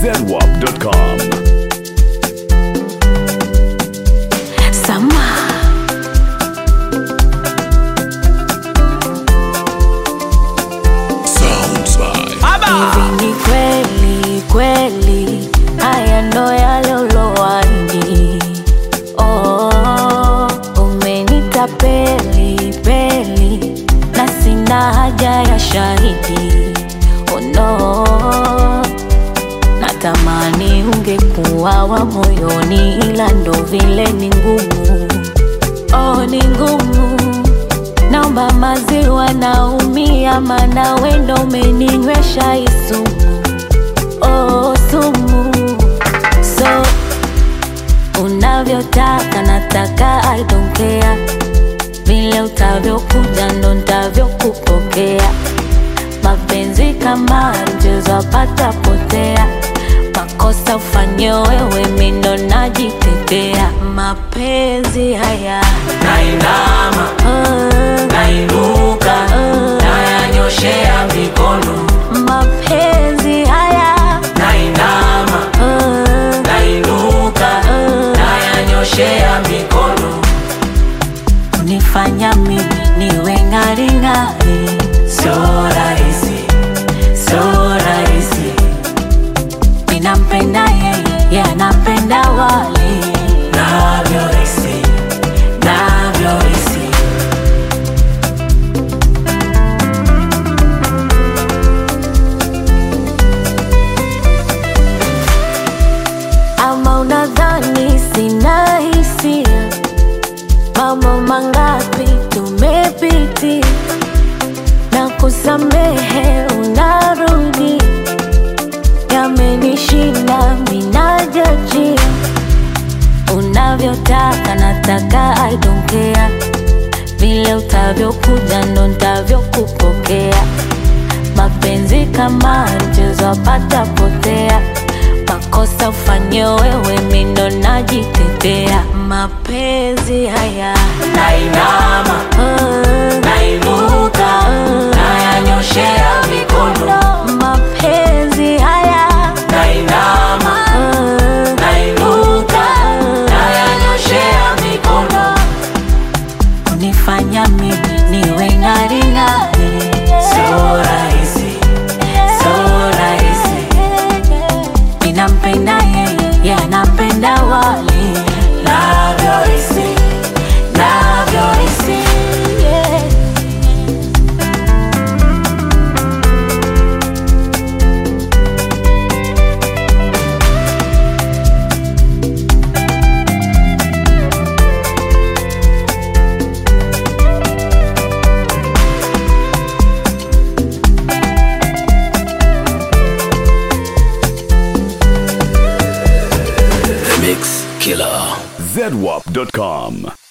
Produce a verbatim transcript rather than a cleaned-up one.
zedwap dot com. Sama hivi ni kweli kweli, haya ndo yale ulowaahidi. Oh, umenitapeli peli na sina haja ya shahidi. Oh no, natamani ungekuwa wa moyoni, ila ndo vile ni ngumu. Oh, ni ngumu. Naomba maziwa naumia, mana wendo umeninywesha isumu. Oh, sumu. So, unavyotaka nataka, I don't care. Vile utavyokuja ndo nitavyokupokea. Mapenzi kama mchezo pata potea. Makosa ufanye wewe, mimi ndo najitetea. Mapenzi haya nainama, uh, nainuka, uh, nayanyoshea mikono. mapenzi haya Nainama, uh, nainuka, uh, nayanyoshea mikono. unifanya mimi niwe ngari ngari. So rahisi, so rahisi. Ninampenda yeye, yeye anapenda wale. Navyohisi, navyohisi. Ama unadhani sina hisia? Mambo mangapi tumepitia, na kusamehe unarudi. Yamenishinda minajajia, unavyotaka nataka, I don't care. Vile utavyokuja ndo nitavyokupokea. Mapenzi kama mchezo pata potea. Makosa ufanye wewe, mimi ndo najitetea. Mapenzi haya Nainama, uh, nainuka, uh, nayanyoshea mikono. mapenzi haya Nainama, uh, nainuka, nayanyoshea mikono. unifanya mimi niwe ngari ngari. So rahisi, so rahisi. Ninampenda yeye, yeye anapenda wale. Navyohisi, navyohisi. Yeah. zedwap dot com.